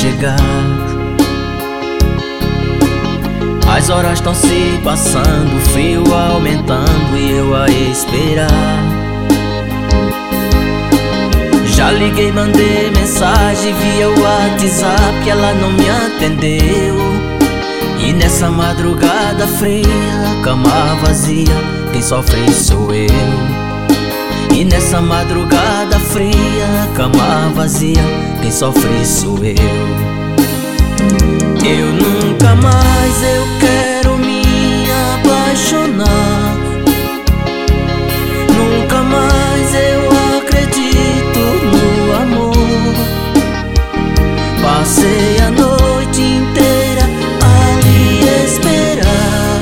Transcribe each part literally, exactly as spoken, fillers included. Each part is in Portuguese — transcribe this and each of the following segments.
chegar. As horas estão se passando, o frio aumentando e eu a esperar. Já liguei, mandei mensagem via WhatsApp, ela não me atendeu. E nessa madrugada fria, cama vazia, quem sofre sou eu. E nessa madrugada fria, cama vazia, quem sofre sou eu. Eu nunca mais eu quero me apaixonar. Nunca mais eu acredito no amor. Passei a noite inteira ali esperar,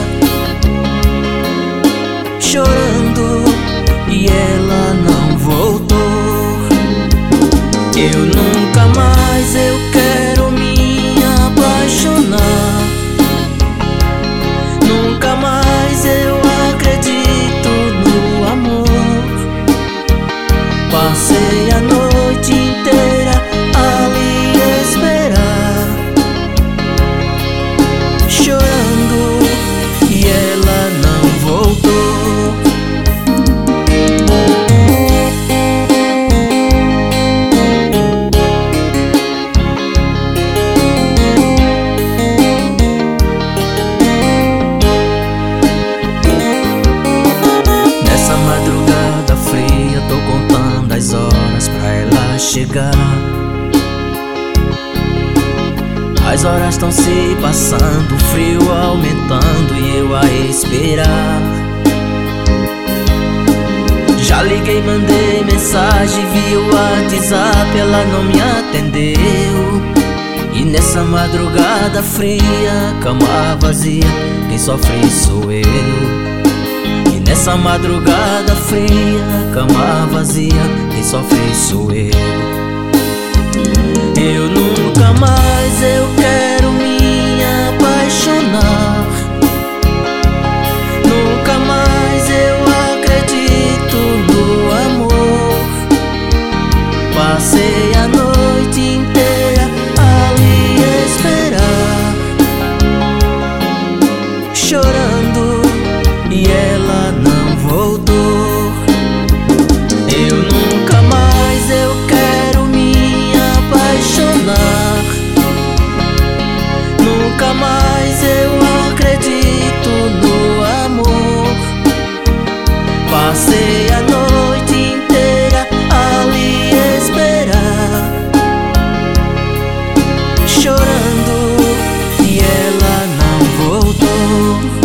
chorando e ela não voltou. Eu nunca mais eu quero me apaixonar. Nunca mais eu acredito no amor. Passei a noite inteira ali esperar, chorando e ela não voltou. Chegar. As horas estão se passando, o frio aumentando e eu a esperar. Já liguei, mandei mensagem via WhatsApp, ela não me atendeu. E nessa madrugada fria, cama vazia, quem sofre sou eu. Nessa madrugada fria, cama vazia, quem sofre sou eu. Eu nunca mais eu quero me apaixonar. Nunca mais eu acredito no amor. Passei a noite inteira ali esperar, chorando e ela não voltou. Eu nunca mais eu quero me apaixonar. Nunca mais eu acredito no amor. Passei a noite inteira ali esperar, chorando e ela não voltou.